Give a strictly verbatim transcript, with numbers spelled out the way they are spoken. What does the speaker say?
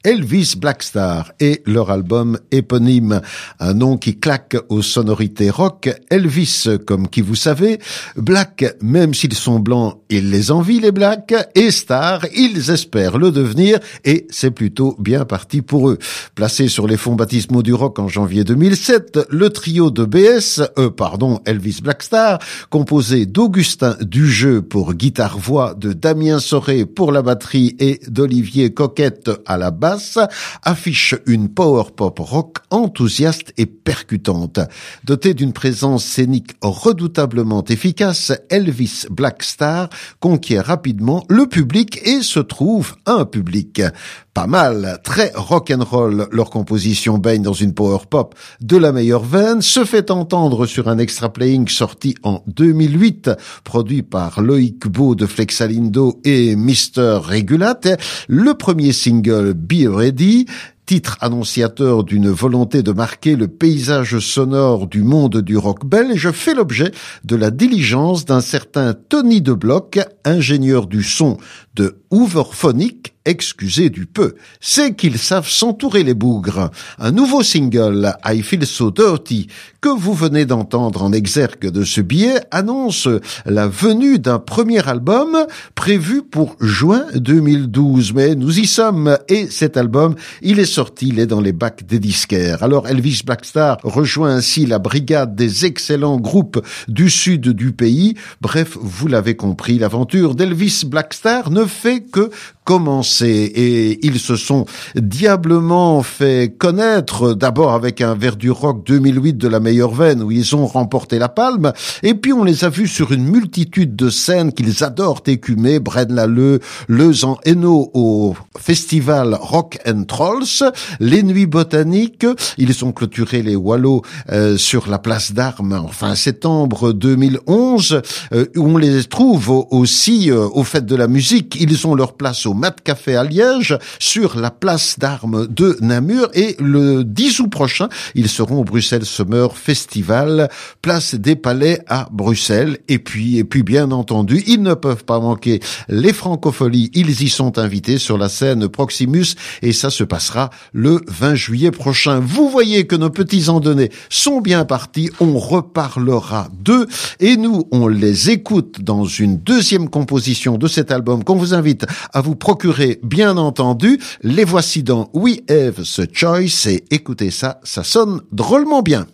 Elvis Blackstar et leur album éponyme, un nom qui claque aux sonorités rock. Elvis, comme qui vous savez, Black, même s'ils sont blancs, ils les envient les Blacks, et Star, ils espèrent le devenir, et c'est plutôt bien parti pour eux. Placé sur les fonds baptismaux du rock en janvier deux mille sept, le trio de B S, euh, pardon, Elvis Blackstar, composé d'Augustin Dujeu pour guitare-voix, de Damien Soré pour la batterie et d'Olivier Coquette à la basse, affiche une power pop rock enthousiaste et percutante. Doté d'une présence scénique redoutablement efficace, Elvis Blackstar conquiert rapidement le public et se trouve un public. Pas mal, très rock'n'roll, leur composition baigne dans une power pop de la meilleure veine, se fait entendre sur un extra playing sorti en deux mille huit, produit par Loïc Beau de Flexalindo et mister Regulate, le premier single Be Ready, titre annonciateur d'une volonté de marquer le paysage sonore du monde du rock belge, fait l'objet de la diligence d'un certain Tony De Block, ingénieur du son de Hooverphonic, excusez du peu. C'est qu'ils savent s'entourer les bougres. Un nouveau single, I Feel So Dirty, que vous venez d'entendre en exergue de ce billet, annonce la venue d'un premier album prévu pour juin deux mille douze. Mais nous y sommes et cet album, il est sorti, il est dans les bacs des disquaires. Alors Elvis Blackstar rejoint ainsi la brigade des excellents groupes du sud du pays. Bref, vous l'avez compris, l'aventure d'Elvis Blackstar ne fait que commencer et ils se sont diablement fait connaître, d'abord avec un Verdu Rock deux mille huit de la meilleure veine où ils ont remporté la palme, et puis on les a vus sur une multitude de scènes qu'ils adorent écumer, Braine-l'Alleud, Leuze en Hainaut au festival Rock and Trolls, les Nuits Botaniques, ils ont clôturé les Wallows euh, sur la place d'Armes en fin septembre deux mille onze, euh, où on les trouve aussi euh, au Fêtes de la musique, ils ont leur place au Mat Café à Liège, sur la place d'Armes de Namur, et le dix août prochain, ils seront au Bruxelles Summer Festival, place des Palais à Bruxelles, et puis, et puis bien entendu, ils ne peuvent pas manquer les Francopholies, ils y sont invités sur la scène Proximus, et ça se passera le vingt juillet prochain. Vous voyez que nos petits Andonnais sont bien partis, on reparlera d'eux, et nous, on les écoute dans une deuxième composition de cet album qu'on vous invite à vous procurer, bien entendu. Les voici dans We Have the Choice, et écoutez ça, ça sonne drôlement bien.